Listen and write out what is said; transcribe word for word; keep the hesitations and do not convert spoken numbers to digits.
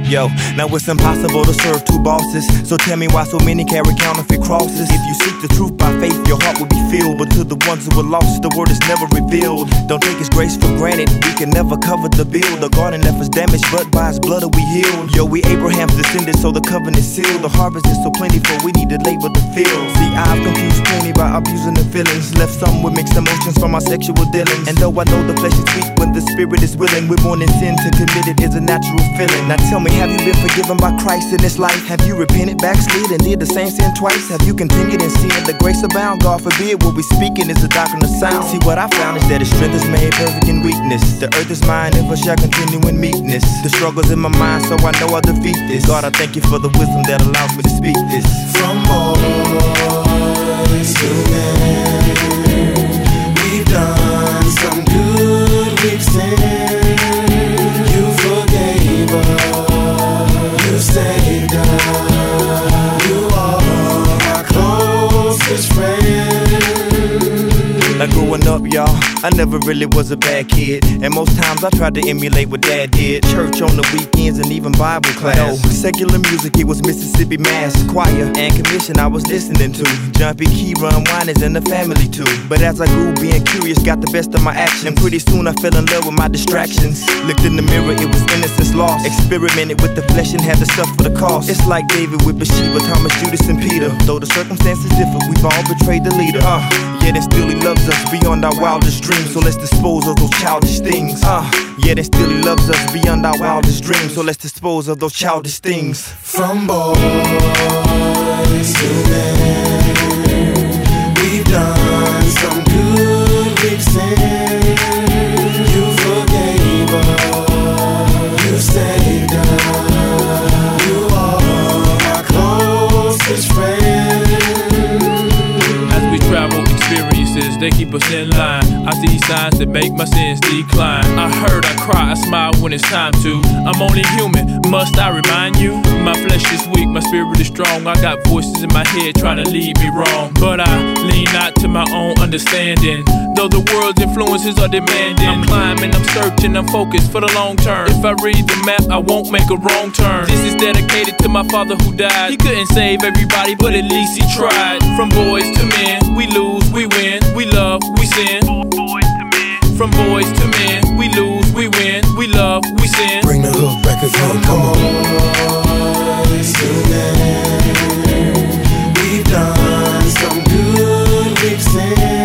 Yo, now it's impossible to serve two bosses. So tell me why so many carry counterfeit crosses. If you seek the truth by faith, your heart will be filled. But to the ones who are lost, the word is never revealed. Don't take his grace for granted, we can never cover the bill. The garden left us damaged, but by his blood are we healed. Yo, we Abraham's descendants, so the covenant sealed. The harvest is so plentiful, we need to labor the field. See, I've confused plenty by abusing the feelings. Left some with mixed emotions from our sexual dealings. And though I know the flesh is weak, when the spirit is willing, we're born in sin, to commit it is a natural feeling. Now tell me, have you been forgiven by Christ in this life? Have you repented, backslid, and did the same sin twice? Have you continued in sin? The grace abound, God forbid. What we speaking is the doctrine of sound. See, what I found is that his strength is made perfect in weakness. The earth is mine, never shall continue in meekness. The struggle's in my mind, so I know I'll defeat this. God, I thank you for the wisdom that allows me to speak this. From boys to men, we've done some good, we've sinned. You forgave us, you saved us. You are my closest friend. Now growing up, y'all, I never really was a bad kid. And most times I tried to emulate what dad did. Church on the weekends and even Bible class. No, secular music, it was Mississippi Mass choir and commission I was listening to. Jumpy Key, Run Whiners and the family too. But as I grew, being curious got the best of my action. And pretty soon I fell in love with my distractions. Looked in the mirror, it was innocence lost. Experimented with the flesh and had to suffer the cost. It's like David with Bathsheba, Thomas, Judas, and Peter. Though the circumstances differ, we've all betrayed the leader. Uh, yet and still he loves us beyond our wildest dreams. So let's dispose of those childish things. Uh, yet and still he loves us beyond our wildest dreams. So let's dispose of those childish things. From boys to men, we've done some good, we've sinned. You forgave us, you saved us. You are my closest friend. As we travel experiences, they keep us in line. I see signs that make my sins decline. I heard, I cry, I smile when it's time to. I'm only human, must I remind you? My flesh is weak, my spirit is strong. I got voices in my head trying to lead me wrong. But I lean not to my own understanding, though the world's influences are demanding. I'm climbing, I'm searching, I'm focused for the long term. If I read the map, I won't make a wrong turn. This is dedicated to my father who died. He couldn't save everybody, but at least he tried. From boys to men, we lose, we win, we love, we sin. From boys to men, we lose, we win, we love, we sin. Bring the hook back again, come on. Boys to men, we've done some good, we've sinned.